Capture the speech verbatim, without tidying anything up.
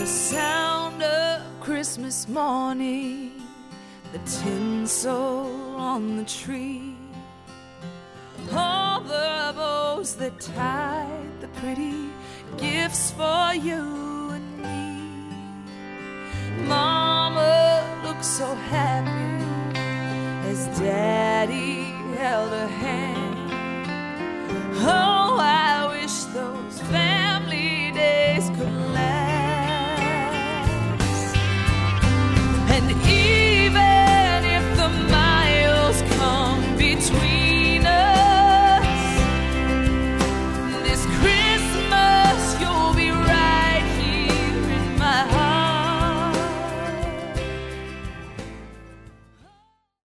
the sound of Christmas morning, the tinsel on the tree, all the bows that tied the pretty gifts for you and me. Mama looked so happy as Daddy held her hand.